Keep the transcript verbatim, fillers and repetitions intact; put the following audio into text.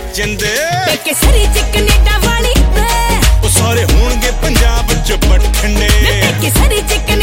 ਜਿੰਦੇ ਪੇਕੇ ਸਰੀ ਚ ਕੈਨੇਡਾ ਵਾਲੀ ਵੇ ਉਹ ਸਾਰੇ ਹੋਣਗੇ ਪੰਜਾਬ ਚ ਬਠਿੰਡੇ ਪੇਕੇ ਸਰੀ ਚ